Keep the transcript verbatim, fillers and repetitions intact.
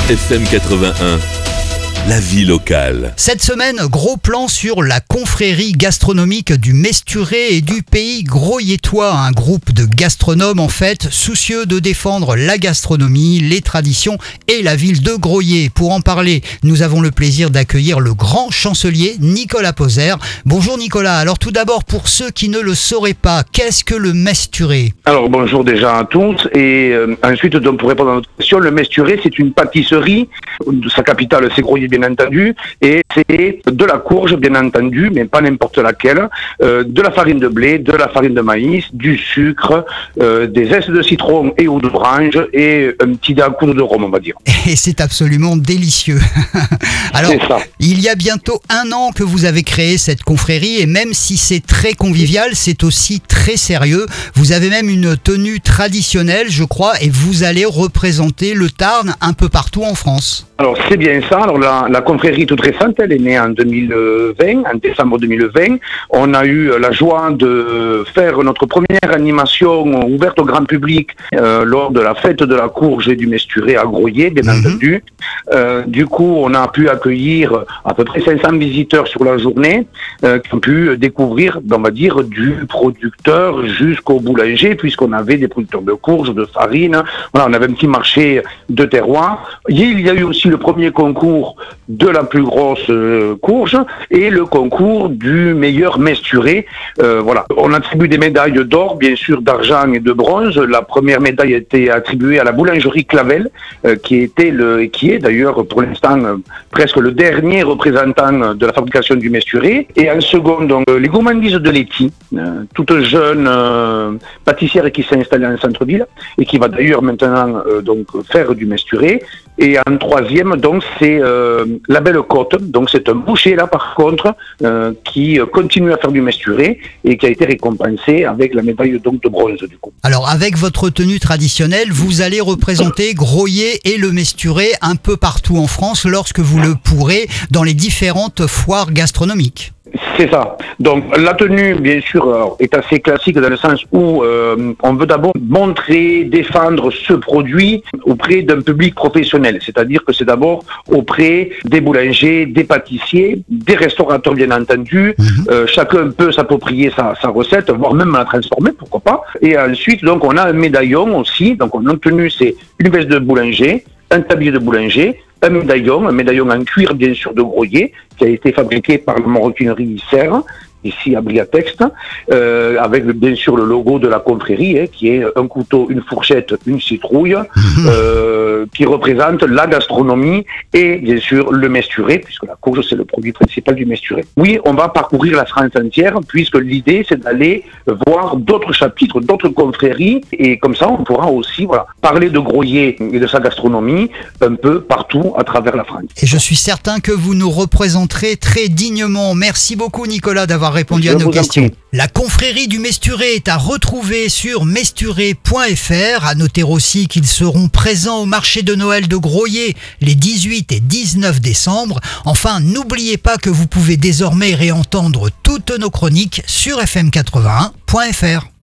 F M quatre-vingt-un, la vie locale. Cette semaine, gros plan sur la confrérie gastronomique du Mesturé et du Pays Grosilletois, un groupe de gastronomes en fait, soucieux de défendre la gastronomie, les traditions et la ville de Groyet. Pour en parler, nous avons le plaisir d'accueillir le grand chancelier Nicolas Poser. Bonjour Nicolas, alors tout d'abord pour ceux qui ne le sauraient pas, qu'est-ce que le Mesturé ? Alors bonjour déjà à tous et euh, ensuite donc, pour répondre à notre question, le Mesturé c'est une pâtisserie, sa capitale c'est Groyet bien entendu, et c'est de la courge bien entendu, mais pas n'importe laquelle, euh, de la farine de blé, de la farine de maïs, du sucre, euh, des zestes de citron et ou d'orange et un petit dé à coudre de rhum on va dire. Et c'est absolument délicieux. Alors, c'est ça. Il y a bientôt un an que vous avez créé cette confrérie et même si c'est très convivial, c'est aussi très sérieux. Vous avez même une tenue traditionnelle, je crois, et vous allez représenter le Tarn un peu partout en France. Alors c'est bien ça, alors la, la confrérie toute récente, elle est née en deux mille vingt, en décembre deux mille vingt. On a eu la joie de faire notre première animation ouverte au grand public euh, lors de la fête de la courge et du Mesturé à Groyet, bien mm-hmm. entendu. Euh, du coup, on a pu accueillir à peu près cinq cents visiteurs sur la journée euh, qui ont pu découvrir, on va dire, du producteur jusqu'au boulanger, puisqu'on avait des producteurs de courge, de farine. Voilà, on avait un petit marché de terroir. Il y a eu aussi le premier concours de la plus grosse euh, courge et le concours du meilleur Mesturé. Euh, voilà, on attribue des médailles d'or, bien sûr d'argent et de bronze. La première médaille a été attribuée à la boulangerie Clavel, euh, qui était le, qui est d'ailleurs pour l'instant euh, presque le dernier représentant de la fabrication du Mesturé. Et en second, donc euh, les gourmandises de Letty, euh, toute jeune euh, pâtissière qui s'est installée en centre-ville et qui va d'ailleurs maintenant euh, donc faire du Mesturé. Et en troisième, donc, c'est euh, la Belle Côte. Donc, c'est un boucher, là, par contre, euh, qui continue à faire du Mesturé et qui a été récompensé avec la médaille donc, de bronze, du coup. Alors, avec votre tenue traditionnelle, vous allez représenter Groyet et le Mesturé un peu partout en France lorsque vous le pourrez dans les différentes foires gastronomiques. C'est ça. Donc la tenue, bien sûr, est assez classique dans le sens où euh, on veut d'abord montrer, défendre ce produit auprès d'un public professionnel. C'est-à-dire que c'est d'abord auprès des boulangers, des pâtissiers, des restaurateurs bien entendu. Mmh. Euh, chacun peut s'approprier sa, sa recette, voire même la transformer, pourquoi pas. Et ensuite, donc on a un médaillon aussi. Donc on a une tenue, c'est une veste de boulanger, un tablier de boulanger, un médaillon, un médaillon en cuir bien sûr de Groyet, qui a été fabriqué par la maroquinerie Serre, ici à Briatex, euh, avec bien sûr le logo de la confrérie, hein, qui est un couteau, une fourchette, une citrouille, euh, qui représente la gastronomie et bien sûr le Mesturé, puisque la courge c'est le produit principal du Mesturé. Oui, on va parcourir la France entière, puisque l'idée c'est d'aller voir d'autres chapitres, d'autres confréries, et comme ça on pourra aussi voilà, parler de Groyet et de sa gastronomie un peu partout à travers la France. Et je suis certain que vous nous représenterez très dignement. Merci beaucoup Nicolas d'avoir répondu je à nos questions. La confrérie du Mesturé est à retrouver sur mesturé point f r. À noter aussi qu'ils seront présents au marché de Noël de Groyet les dix-huit et dix-neuf décembre. Enfin, n'oubliez pas que vous pouvez désormais réentendre toutes nos chroniques sur f m quatre-vingt-un point f r.